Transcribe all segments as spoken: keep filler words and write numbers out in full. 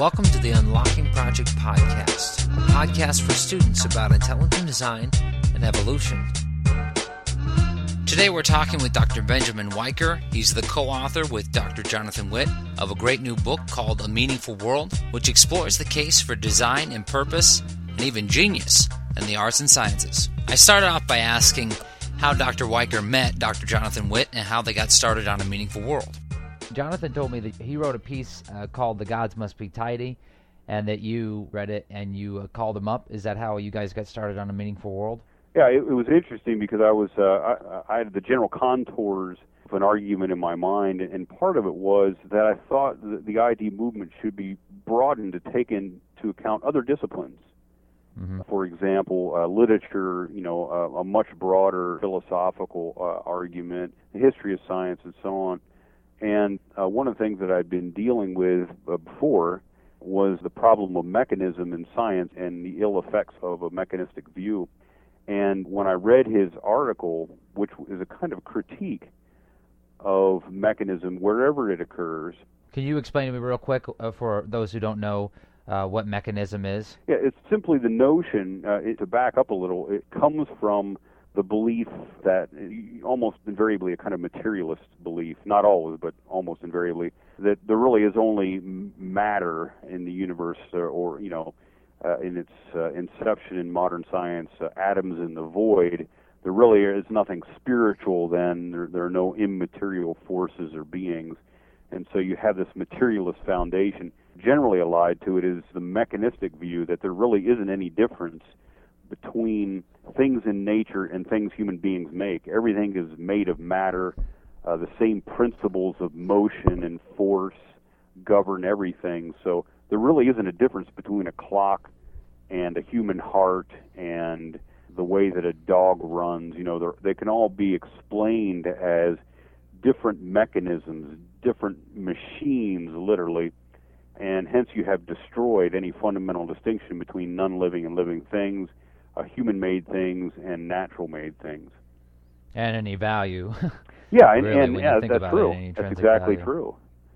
Welcome to the Unlocking Project podcast, a podcast for students about intelligent design and evolution. Today we're talking with Doctor Benjamin Weicker. He's the co-author with Doctor Jonathan Witt of a great new book called A Meaningful World, which explores the case for design and purpose, and even genius in the arts and sciences. I started off by asking how Doctor Weicker met Doctor Jonathan Witt and how they got started on A Meaningful World. Jonathan told me that he wrote a piece uh, called The Gods Must Be Tidy, and that you read it and you uh, called him up. Is that how you guys got started on A Meaningful World? Yeah, it, it was interesting because I was uh, I, I had the general contours of an argument in my mind, and part of it was that I thought that the I D movement should be broadened to take into account other disciplines. Mm-hmm. For example, uh, literature, you know, uh, a much broader philosophical uh, argument, the history of science, and so on. And uh, one of the things that I'd been dealing with uh, before was the problem of mechanism in science and the ill effects of a mechanistic view. And when I read his article, which is a kind of critique of mechanism wherever it occurs. Can you explain to me real quick, uh, for those who don't know, uh, what mechanism is? Yeah, it's simply the notion, uh, it, to back up a little, it comes from the belief that, almost invariably a kind of materialist belief, not always, but almost invariably, that there really is only matter in the universe, or, or you know, uh, in its uh, inception in modern science, uh, atoms in the void. There really is nothing spiritual then. There, there are no immaterial forces or beings. And so you have this materialist foundation. Generally allied to it is the mechanistic view that there really isn't any difference between things in nature and things human beings make. Everything is made of matter. Uh, the same principles of motion and force govern everything. So there really isn't a difference between a clock and a human heart and the way that a dog runs. You know, they can all be explained as different mechanisms, different machines, literally, and hence you have destroyed any fundamental distinction between non-living and living things, uh, human-made things, and natural-made things. And any value. Yeah, and, really, and yeah, that's true. It, that's exactly value. true.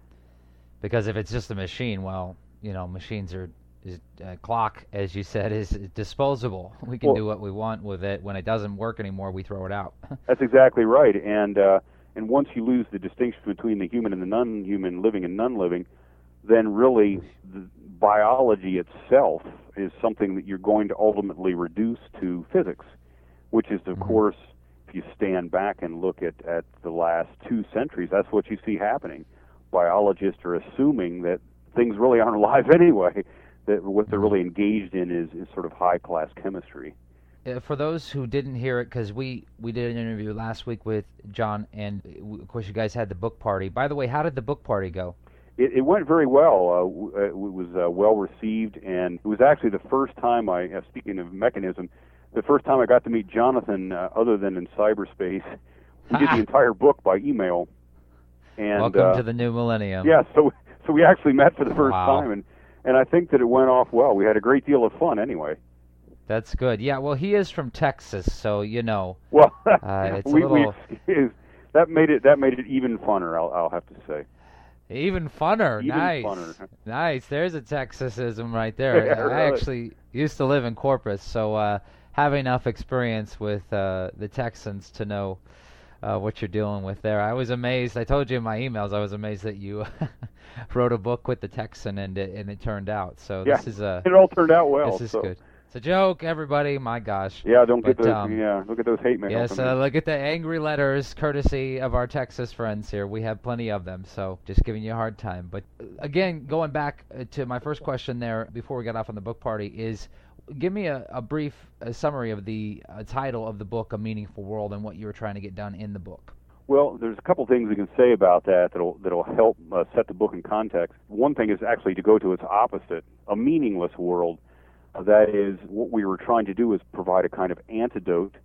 Because if it's just a machine, well, you know, machines are, is, uh, clock, as you said, is disposable. We can well, do what we want with it. When it doesn't work anymore, we throw it out. That's exactly right. And uh, and once you lose the distinction between the human and the non-human, living and non-living, then really the biology itself is something that you're going to ultimately reduce to physics, which is, of mm-hmm. course, if you stand back and look at, at the last two centuries, that's what you see happening. Biologists are assuming that things really aren't alive anyway, that what they're really engaged in is, is sort of high-class chemistry. Uh, for those who didn't hear it, because we, we did an interview last week with John, and w- of course you guys had the book party. By the way, how did the book party go? It, it went very well. Uh, it was uh, well received, and it was actually the first time I, uh, speaking of mechanism, the first time I got to meet Jonathan, uh, other than in cyberspace. We did the entire book by email. And, Welcome uh, to the new millennium. Yeah, so so we actually met for the first wow. time, and, and I think that it went off well. We had a great deal of fun anyway. That's good. Yeah, well, he is from Texas, so you know. Well, uh, it's we, a little... we, that made it that made it even funner. I'll I'll have to say. Even funner. Even nice. Funner. Nice. There's a Texasism right there. Yeah, I really. actually used to live in Corpus, so uh, have enough experience with uh, the Texans to know uh, what you're dealing with there. I was amazed. I told you in my emails, I was amazed that you wrote a book with the Texan, and it, and it turned out. So yeah, this is a. It all turned out well. This is so. good. It's a joke, everybody. My gosh. Yeah, don't but, get those. Um, yeah, look at those hate mails. Yes, uh, look at the angry letters, courtesy of our Texas friends here. We have plenty of them, so just giving you a hard time. But uh, again, going back uh, to my first question there before we got off on the book party is, give me a, a brief uh, summary of the uh, title of the book, A Meaningful World, and what you were trying to get done in the book. Well, there's a couple things we can say about that that'll that'll help uh, set the book in context. One thing is actually to go to its opposite, a meaningless world. That is, what we were trying to do is provide a kind of antidote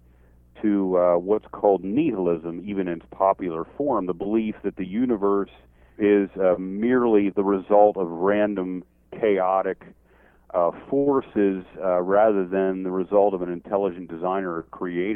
to uh, what's called nihilism, even in its popular form, the belief that the universe is uh, merely the result of random, chaotic uh, forces uh, rather than the result of an intelligent designer or creator.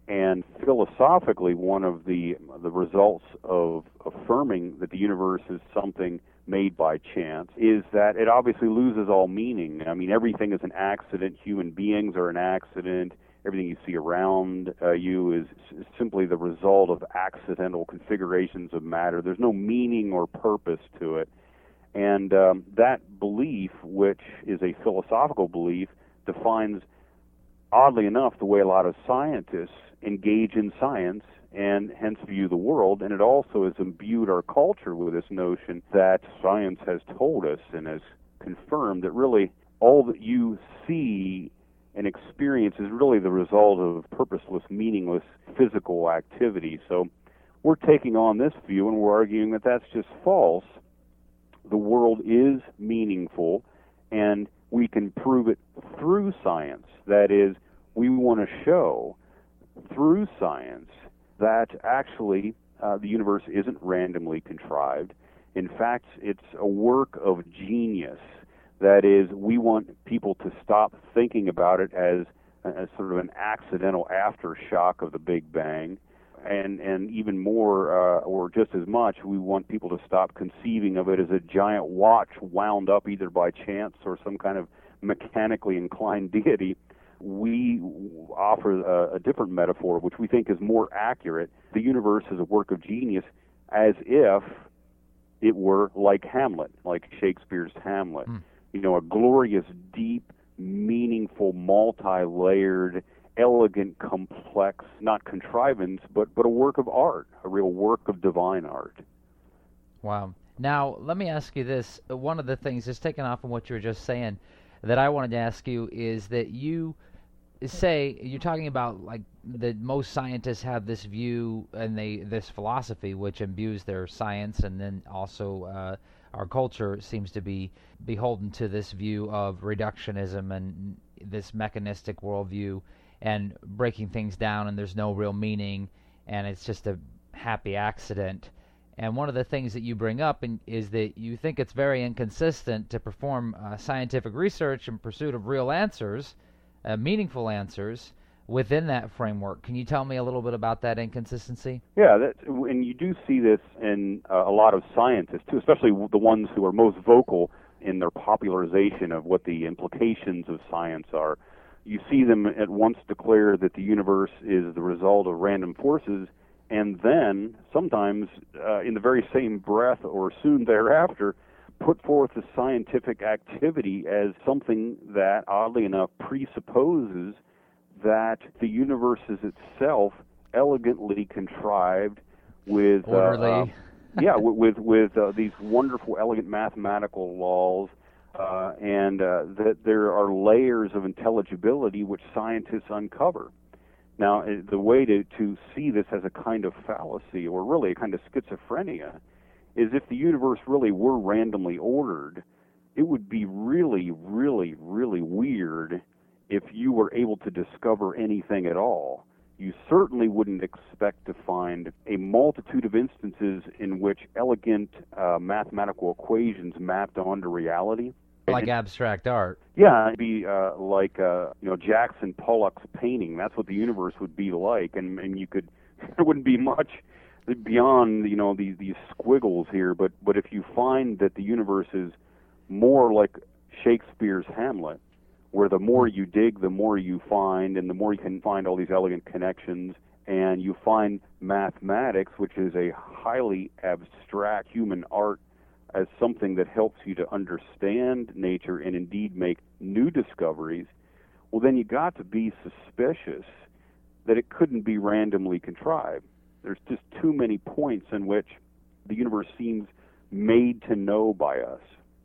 And philosophically, one of the the results of affirming that the universe is something made by chance is that it obviously loses all meaning. I mean, everything is an accident. Human beings are an accident. Everything you see around uh, you is s- simply the result of accidental configurations of matter. There's no meaning or purpose to it. And um, that belief, which is a philosophical belief, defines, oddly enough, the way a lot of scientists engage in science and hence view the world. And it also has imbued our culture with this notion that science has told us and has confirmed that really all that you see and experience is really the result of purposeless, meaningless physical activity. So we're taking on this view and we're arguing that that's just false. The world is meaningful, and we can prove it through science. That is, we want to show through science that actually uh, the universe isn't randomly contrived. In fact, it's a work of genius. That is, we want people to stop thinking about it as, as sort of an accidental aftershock of the Big Bang. And, and even more, uh, or just as much, we want people to stop conceiving of it as a giant watch wound up either by chance or some kind of mechanically inclined deity. We offer a, a different metaphor, which we think is more accurate. The universe is a work of genius, as if it were like Hamlet, like Shakespeare's Hamlet. Mm. You know, a glorious, deep, meaningful, multi-layered, elegant, complex, not contrivance, but, but a work of art, a real work of divine art. Wow. Now, let me ask you this. One of the things, just taking off on what you were just saying, that I wanted to ask you is that you say, you're talking about like that most scientists have this view and they this philosophy which imbues their science, and then also uh, our culture seems to be beholden to this view of reductionism and this mechanistic worldview and breaking things down, and there's no real meaning, and it's just a happy accident. And one of the things that you bring up in, is that you think it's very inconsistent to perform uh, scientific research in pursuit of real answers, uh, meaningful answers, within that framework. Can you tell me a little bit about that inconsistency? Yeah, that, and you do see this in uh, a lot of scientists, too, especially the ones who are most vocal in their popularization of what the implications of science are. You see them at once declare that the universe is the result of random forces, and then sometimes uh, in the very same breath or soon thereafter put forth the scientific activity as something that, oddly enough, presupposes that the universe is itself elegantly contrived with orderly. Uh, uh, yeah, with with, with uh, these wonderful, elegant mathematical laws, uh, and uh, that there are layers of intelligibility which scientists uncover. Now, the way to, to see this as a kind of fallacy, or really a kind of schizophrenia, is if the universe really were randomly ordered, it would be really, really, really weird if you were able to discover anything at all. You certainly wouldn't expect to find a multitude of instances in which elegant uh, mathematical equations mapped onto reality. Like and, abstract art. Yeah, it'd be uh, like uh, you know Jackson Pollock's painting. That's what the universe would be like, and and you could there wouldn't be much beyond you know these these squiggles here. But but if you find that the universe is more like Shakespeare's Hamlet, where the more you dig, the more you find, and the more you can find all these elegant connections, and you find mathematics, which is a highly abstract human art, as something that helps you to understand nature and indeed make new discoveries, well, then you got to be suspicious that it couldn't be randomly contrived. There's just too many points in which the universe seems made to know by us.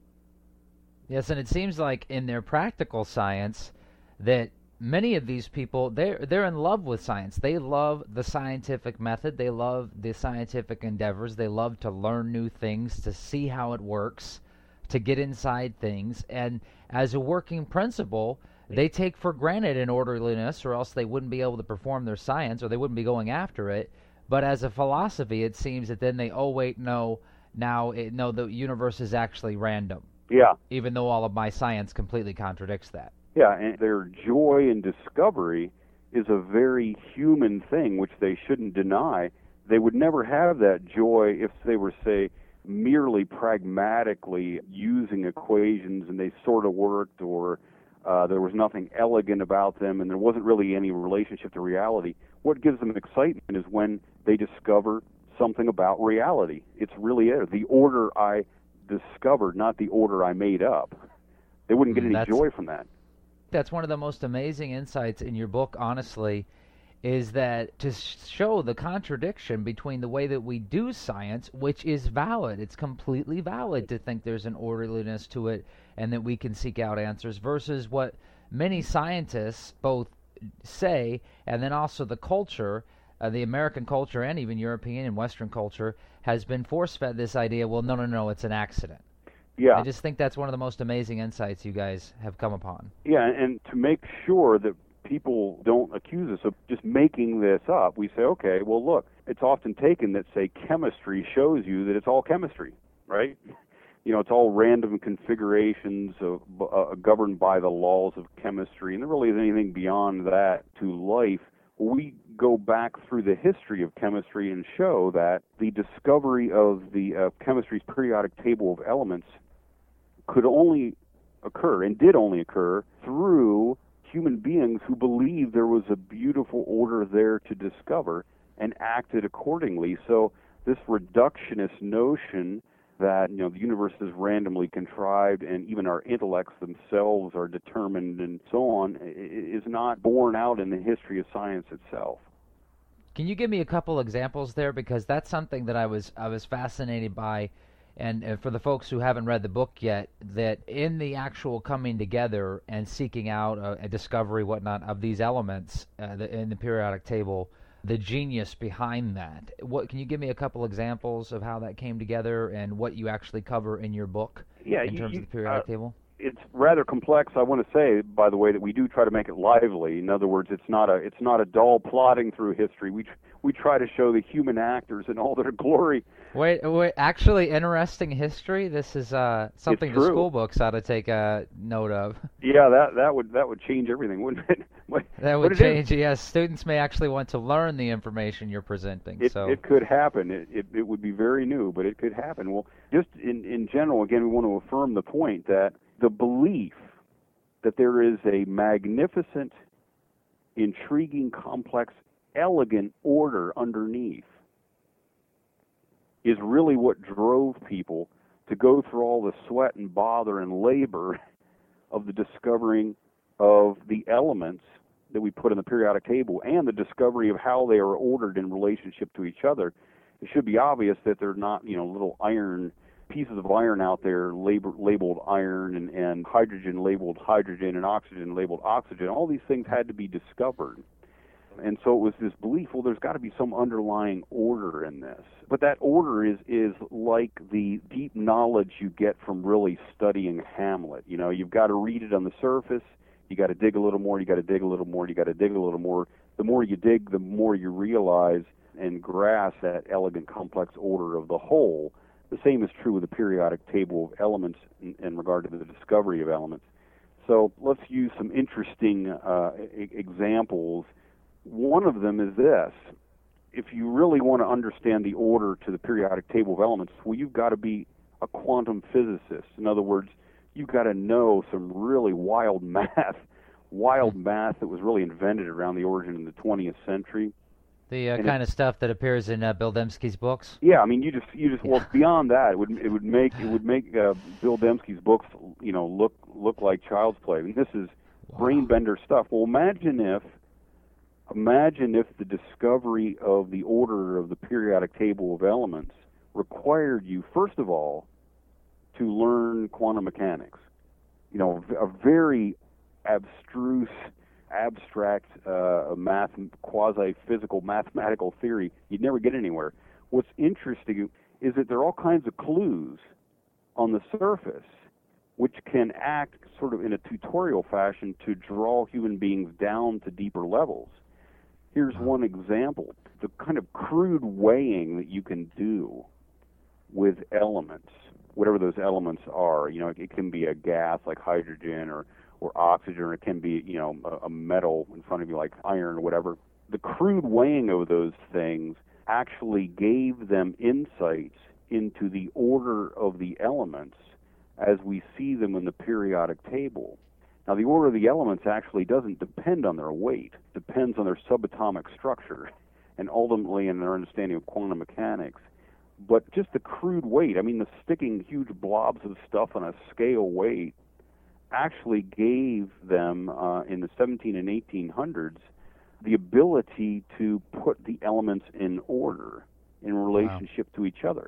Yes, and it seems like in their practical science that many of these people, they're, they're in love with science. They love the scientific method. They love the scientific endeavors. They love to learn new things, to see how it works, to get inside things. And as a working principle, they take for granted an orderliness, or else they wouldn't be able to perform their science, or they wouldn't be going after it. But as a philosophy, it seems that then they, oh, wait, no, now, it, no, the universe is actually random. Yeah. Even though all of my science completely contradicts that. Yeah, and their joy in discovery is a very human thing, which they shouldn't deny. They would never have that joy if they were, say, merely pragmatically using equations and they sort of worked, or uh, there was nothing elegant about them and there wasn't really any relationship to reality. What gives them excitement is when they discover something about reality. It's really it. The order I discovered, not the order I made up. They wouldn't get any That's, joy from that. That's one of the most amazing insights in your book, honestly, is that to show the contradiction between the way that we do science, which is valid, it's completely valid to think there's an orderliness to it and that we can seek out answers, versus what many scientists both say, and then also the culture, uh, the American culture and even European and Western culture, has been force-fed this idea, well, no, no, no, it's an accident. Yeah. I just think that's one of the most amazing insights you guys have come upon. Yeah, and to make sure that people don't accuse us of just making this up, we say, okay, well, look, it's often taken that, say, chemistry shows you that it's all chemistry, right? You know, it's all random configurations of, uh, governed by the laws of chemistry, and there really isn't anything beyond that to life. We go back through the history of chemistry and show that the discovery of the uh, chemistry's periodic table of elements could only occur, and did only occur, through human beings who believed there was a beautiful order there to discover and acted accordingly. So this reductionist notion that, you know, the universe is randomly contrived and even our intellects themselves are determined and so on is not borne out in the history of science itself. Can you give me a couple examples there? Because that's something that I was I was fascinated by. And uh, for the folks who haven't read the book yet, that in the actual coming together and seeking out a, a discovery, whatnot, of these elements uh, the, in the periodic table, the genius behind that. What can you give me a couple examples of how that came together and what you actually cover in your book yeah, in you, terms you, of the periodic uh, table? It's rather complex. I want to say, by the way, that we do try to make it lively. In other words, it's not a it's not a dull plodding through history. We tr- we try to show the human actors in all their glory. Wait, wait, actually, interesting history. This is uh, something the school books ought to take a note of. Yeah, that that would that would change everything, wouldn't it? But, that would it change. Is, yes, students may actually want to learn the information you're presenting. It, so it could happen. It, it it would be very new, but it could happen. Well, just in in general, again, we want to affirm the point that the belief that there is a magnificent, intriguing, complex, elegant order underneath is really what drove people to go through all the sweat and bother and labor of the discovering of the elements that we put in the periodic table and the discovery of how they are ordered in relationship to each other. It should be obvious that they're not, you know, little iron pieces of iron out there labor, labeled iron and, and hydrogen labeled hydrogen and oxygen labeled oxygen. All these things had to be discovered. And so it was this belief, well, there's got to be some underlying order in this. But that order is is like the deep knowledge you get from really studying Hamlet. You know, you've got to read it on the surface. You got to dig a little more. You got to dig a little more. You got to dig a little more. The more you dig, the more you realize and grasp that elegant, complex order of the whole. The same is true with the periodic table of elements in, in regard to the discovery of elements. So let's use some interesting uh, e- examples. One of them is this. If you really want to understand the order to the periodic table of elements, well, you've got to be a quantum physicist. In other words, you've got to know some really wild math, wild math that was really invented around the origin of the twentieth century. The uh, kind of stuff that appears in uh, Bill Dembski's books. Yeah, I mean, you just, you just, well, beyond that, it would, it would make, it would make uh, Bill Dembski's books, you know, look, look like child's play. I mean, this is wow. brain bender stuff. Well, imagine if, imagine if the discovery of the order of the periodic table of elements required you, first of all, to learn quantum mechanics. You know, a very abstruse, abstract uh, math, quasi-physical mathematical theory. You'd never get anywhere. What's interesting is that there are all kinds of clues on the surface which can act sort of in a tutorial fashion to draw human beings down to deeper levels. Here's one example. The kind of crude weighing that you can do with elements, whatever those elements are. You know, it can be a gas like hydrogen or or oxygen, or it can be, you know, a, a metal in front of you like iron or whatever. The crude weighing of those things actually gave them insights into the order of the elements as we see them in the periodic table. Now, the order of the elements actually doesn't depend on their weight. It depends on their subatomic structure and ultimately in their understanding of quantum mechanics. But just the crude weight, I mean, the sticking huge blobs of stuff on a scale weight actually gave them, uh, in the seventeen and eighteen hundreds, the ability to put the elements in order in relationship wow. to each other.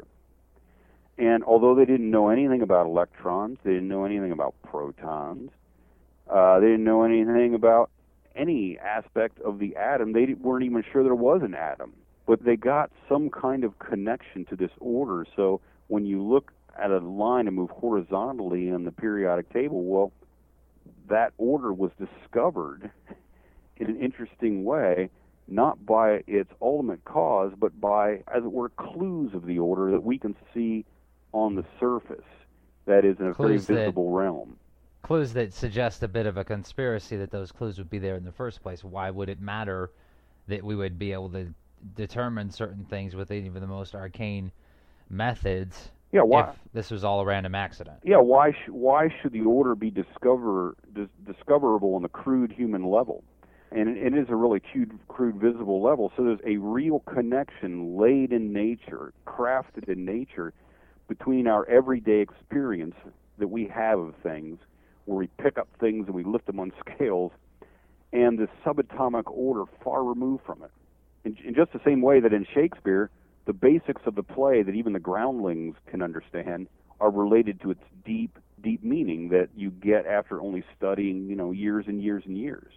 And although they didn't know anything about electrons, they didn't know anything about protons, uh, they didn't know anything about any aspect of the atom, they weren't even sure there was an atom. But they got some kind of connection to this order. So when you look at a line and move horizontally in the periodic table, well, that order was discovered in an interesting way, not by its ultimate cause, but by, as it were, clues of the order that we can see on the surface, that is, in a clues very visible that, realm. Clues that suggest a bit of a conspiracy that those clues would be there in the first place. Why would it matter that we would be able to determine certain things with even the most arcane methods yeah, why, if this was all a random accident? Yeah, why, sh- why should the order be discover, dis- discoverable on the crude human level? And it, it is a really crude, crude visible level, so there's a real connection laid in nature, crafted in nature, between our everyday experience that we have of things, where we pick up things and we lift them on scales, and the subatomic order far removed from it. In, in just the same way that in Shakespeare, the basics of the play that even the groundlings can understand are related to its deep, deep meaning that you get after only studying, you know, years and years and years.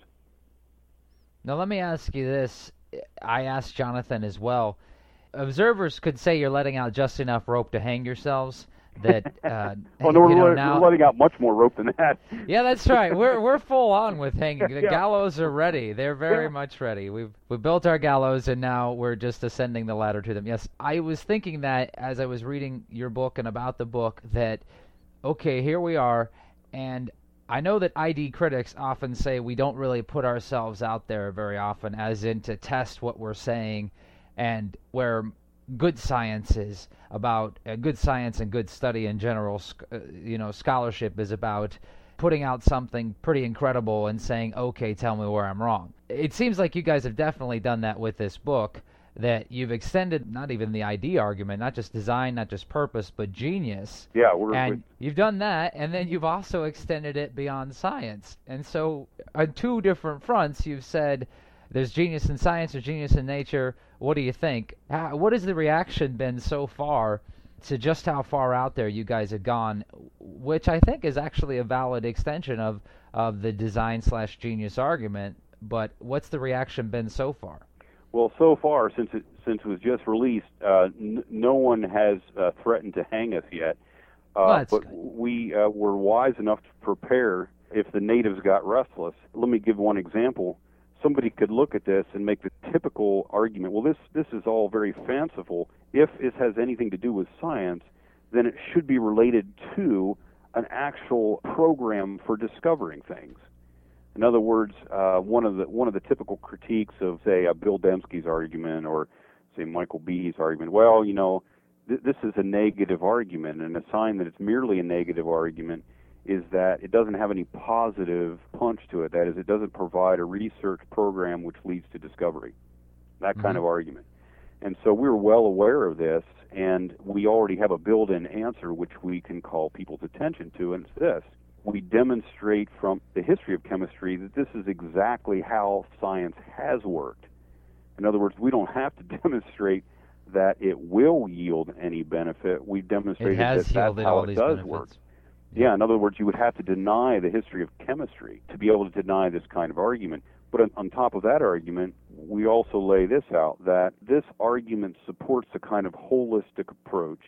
Now let me ask you this. I asked Jonathan as well. Observers could say you're letting out just enough rope to hang yourselves. That uh, oh no, we're, know, let, now, we're letting out much more rope than that. Yeah, that's right. We're we're full on with hanging. The yeah. gallows are ready. They're very yeah. much ready. We've we built our gallows, and now we're just ascending the ladder to them. Yes, I was thinking that as I was reading your book and about the book that, okay, here we are, and I know that I D critics often say we don't really put ourselves out there very often, as in to test what we're saying, and where good science is about uh, good science and good study in general, uh, you know, scholarship is about putting out something pretty incredible and saying, okay, tell me where I'm wrong. It seems like you guys have definitely done that with this book, that you've extended not even the I D argument, not just design, not just purpose, but genius. Yeah, we're, and we're... you've done that, and then you've also extended it beyond science. And so on two different fronts, you've said there's genius in science or genius in nature. What do you think? How, what has the reaction been so far to just how far out there you guys have gone, which I think is actually a valid extension of, of the design slash genius argument, but what's the reaction been so far? Well, so far, since it, since it was just released, uh, n- no one has uh, threatened to hang us yet. Uh, well, that's but good. we uh, were wise enough to prepare if the natives got restless. Let me give one example. Somebody could look at this and make the typical argument, well, this, this is all very fanciful. If it has anything to do with science, then it should be related to an actual program for discovering things. In other words, uh, one of the one of the typical critiques of, say, uh, Bill Dembski's argument or, say, Michael Behe's argument, well, you know, th- this is a negative argument, and a sign that it's merely a negative argument is that it doesn't have any positive punch to it. That is, it doesn't provide a research program which leads to discovery. That kind Mm-hmm. of argument. And so we're well aware of this, and we already have a built-in answer which we can call people's attention to, and it's this. We demonstrate from the history of chemistry that this is exactly how science has worked. In other words, we don't have to demonstrate that it will yield any benefit. We've demonstrated that that's how it does benefits. work. Yeah, in other words, you would have to deny the history of chemistry to be able to deny this kind of argument. But on, on top of that argument, we also lay this out, that this argument supports a kind of holistic approach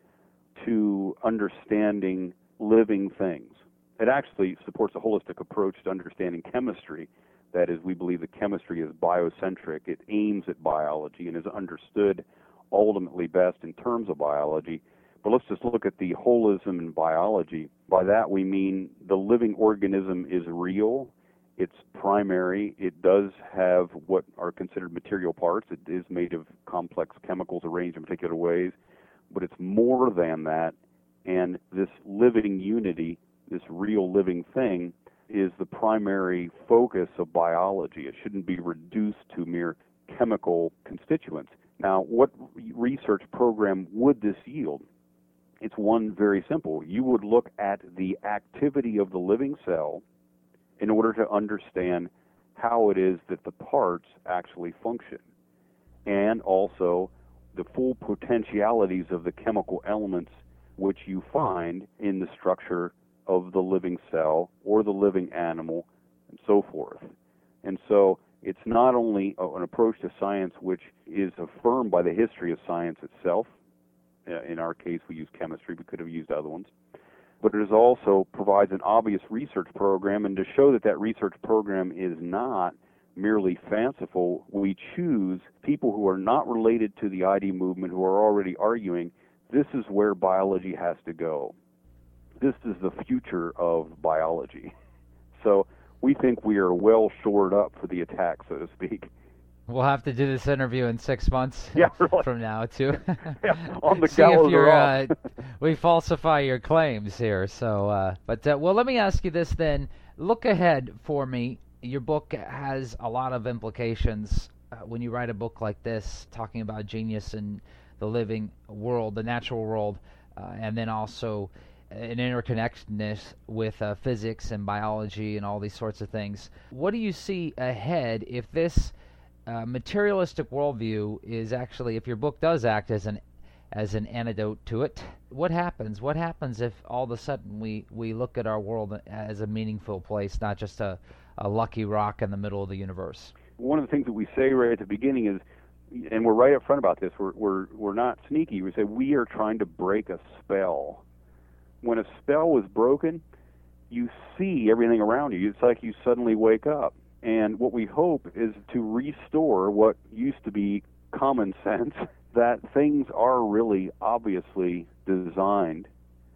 to understanding living things. It actually supports a holistic approach to understanding chemistry. That is, we believe that chemistry is biocentric. It aims at biology and is understood ultimately best in terms of biology. But let's just look at the holism in biology. By that we mean the living organism is real. It's primary. It does have what are considered material parts. It is made of complex chemicals arranged in particular ways. But it's more than that. And this living unity, this real living thing, is the primary focus of biology. It shouldn't be reduced to mere chemical constituents. Now, what research program would this yield? It's one very simple. You would look at the activity of the living cell in order to understand how it is that the parts actually function, and also the full potentialities of the chemical elements which you find in the structure of the living cell or the living animal and so forth. And so it's not only an approach to science which is affirmed by the history of science itself. In our case, we use chemistry. We could have used other ones. But it is also provides an obvious research program, and to show that that research program is not merely fanciful, we choose people who are not related to the I D movement, who are already arguing this is where biology has to go. This is the future of biology. So we think we are well shored up for the attack, so to speak. We'll have to do this interview in six months yeah, really. from now, too. yeah, on the See if you're, uh, we falsify your claims here. So, uh, but uh, well, let me ask you this then. Look ahead for me. Your book has a lot of implications uh, when you write a book like this, talking about genius and the living world, the natural world, uh, and then also an interconnectedness with uh, physics and biology and all these sorts of things. What do you see ahead if this Uh, materialistic worldview is actually, if your book does act as an as an antidote to it, what happens? What happens if all of a sudden we, we look at our world as a meaningful place, not just a, a lucky rock in the middle of the universe? One of the things that we say right at the beginning is, and we're right up front about this, we're we're we're not sneaky. We say we are trying to break a spell. When a spell is broken, you see everything around you. It's like you suddenly wake up. And what we hope is to restore what used to be common sense, that things are really obviously designed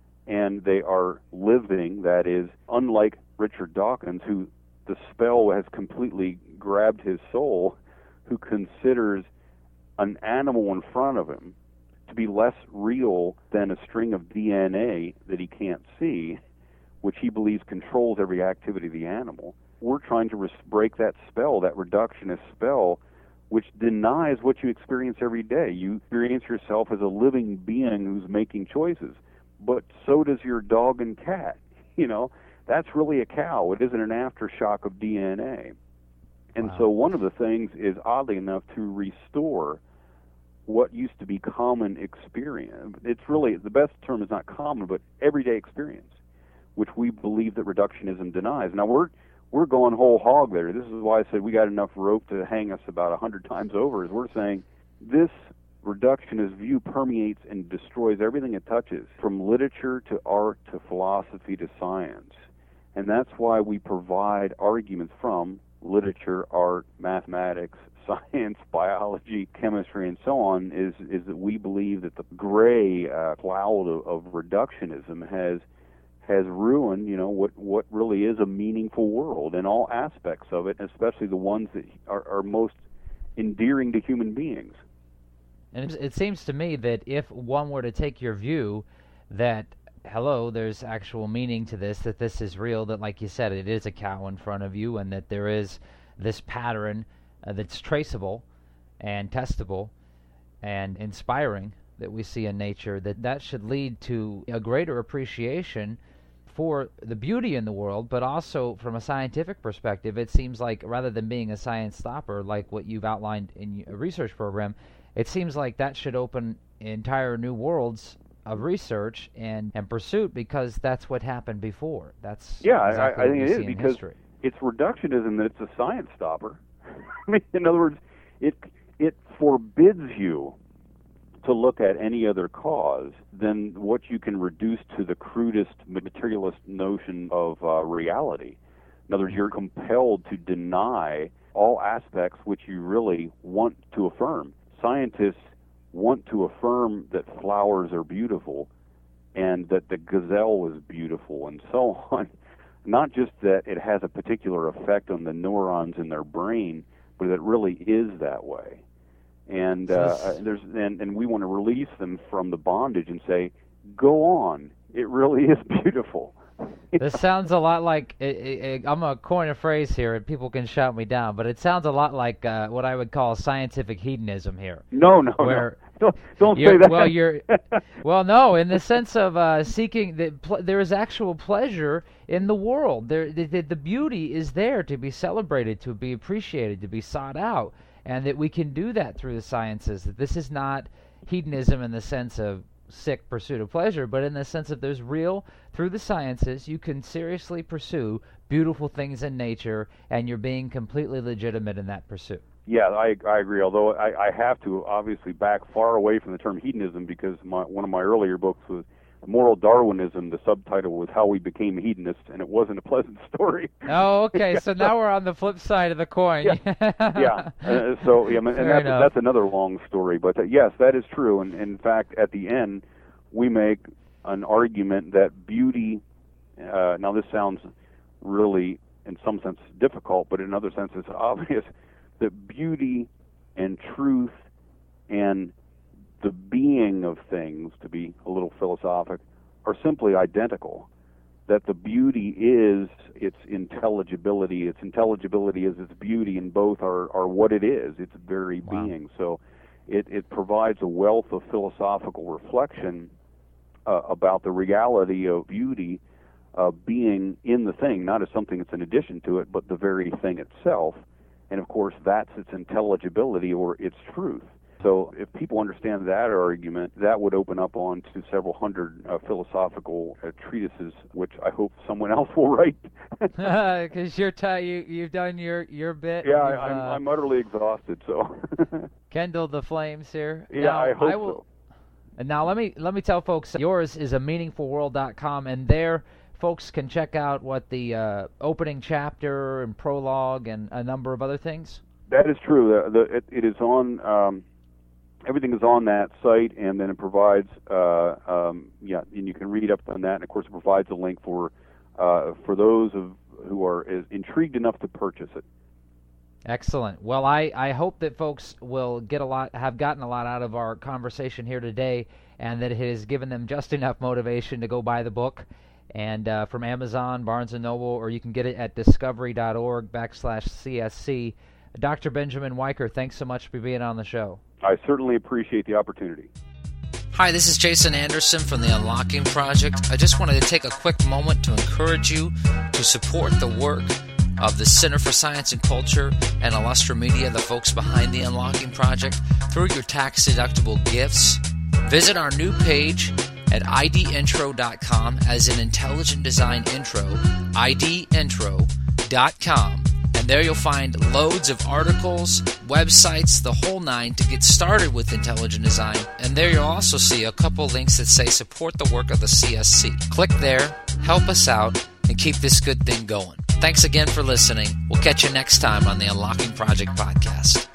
and they are living. That is, unlike Richard Dawkins, who the spell has completely grabbed his soul, who considers an animal in front of him to be less real than a string of D N A that he can't see, which he believes controls every activity of the animal. We're trying to res- break that spell, that reductionist spell, which denies what you experience every day. You experience yourself as a living being who's making choices, but so does your dog and cat. You know, that's really a cow. It isn't an aftershock of D N A. And wow. So one of the things is, oddly enough, to restore what used to be common experience. It's really, the best term is not common, but everyday experience, which we believe that reductionism denies. Now, we're We're going whole hog there. This is why I said we got enough rope to hang us about a hundred times over. Is we're saying this reductionist view permeates and destroys everything it touches, from literature to art to philosophy to science. And that's why we provide arguments from literature, art, mathematics, science, biology, chemistry, and so on, is, is that we believe that the gray uh, cloud of, of reductionism has has ruined, you know, what, what really is a meaningful world in all aspects of it, especially the ones that are, are most endearing to human beings. And it seems to me that if one were to take your view that, hello, there's actual meaning to this, that this is real, that, like you said, it is a cow in front of you, and that there is this pattern uh, that's traceable and testable and inspiring that we see in nature, that that should lead to a greater appreciation for the beauty in the world, but also from a scientific perspective, it seems like rather than being a science stopper, like what you've outlined in a research program, it seems like that should open entire new worlds of research and, and pursuit, because that's what happened before. That's yeah, exactly I, I what think we it see is, in because history. It's reductionism that it's a science stopper. I mean, in other words, it it forbids you to look at any other cause than what you can reduce to the crudest materialist notion of uh, reality. In other words, you're compelled to deny all aspects which you really want to affirm. Scientists want to affirm that flowers are beautiful and that the gazelle was beautiful and so on. Not just that it has a particular effect on the neurons in their brain, but that it really is that way. And uh, there's and, and we want to release them from the bondage and say, go on, it really is beautiful. This sounds a lot like, it, it, I'm going to coin a phrase here and people can shout me down, but it sounds a lot like uh, what I would call scientific hedonism here. No, no, where no. Don't, don't say that. Well, you're, well, no, in the sense of uh, seeking, the, pl- there is actual pleasure in the world. There, the, the, the beauty is there to be celebrated, to be appreciated, to be sought out, and that we can do that through the sciences. That this is not hedonism in the sense of sick pursuit of pleasure, but in the sense of there's real, through the sciences, you can seriously pursue beautiful things in nature, and you're being completely legitimate in that pursuit. Yeah, I I agree. Although I, I have to obviously back far away from the term hedonism, because my, one of my earlier books was Moral Darwinism. The subtitle was How We Became Hedonists, and it wasn't a pleasant story. Oh, okay. So now we're on the flip side of the coin. Yeah. yeah. Uh, so yeah, and that's, that's another long story. But uh, yes, that is true. And, and in fact, at the end, we make an argument that beauty. Uh, now, this sounds really, in some sense, difficult, but in other sense, it's obvious that beauty and truth and the being of things, to be a little philosophic, are simply identical. That the beauty is its intelligibility. Its intelligibility is its beauty, and both are, are what it is, its very wow. being. So it, it provides a wealth of philosophical reflection uh, about the reality of beauty uh, being in the thing, not as something that's in addition to it, but the very thing itself. And of course, that's its intelligibility or its truth. So if people understand that argument, that would open up on to several hundred uh, philosophical uh, treatises, which I hope someone else will write. Because you're t- you you've done your your bit. Yeah, I, I'm uh, I'm utterly exhausted. So kindle the flames here. Yeah, now, I hope I will, so. And now let me let me tell folks, yours is a meaningful world dot com, and there folks can check out what the uh, opening chapter and prologue and a number of other things. That is true. The, the, it, it is on. Um, Everything is on that site, and then it provides, uh, um, yeah, and you can read up on that. And of course, it provides a link for uh, for those of, who are is intrigued enough to purchase it. Excellent. Well, I, I hope that folks will get a lot, have gotten a lot out of our conversation here today, and that it has given them just enough motivation to go buy the book. And uh, from Amazon, Barnes and Noble, or you can get it at discovery dot org backslash C S C. Doctor Benjamin Weicker, thanks so much for being on the show. I certainly appreciate the opportunity. Hi, this is Jason Anderson from the Unlocking Project. I just wanted to take a quick moment to encourage you to support the work of the Center for Science and Culture and Illustra Media, the folks behind the Unlocking Project, through your tax-deductible gifts. Visit our new page at I D intro dot com as an intelligent design intro, I D intro dot com. And there you'll find loads of articles, websites, the whole nine to get started with intelligent design. And there you'll also see a couple links that say support the work of the C S C. Click there, help us out, and keep this good thing going. Thanks again for listening. We'll catch you next time on the Unlocking Project podcast.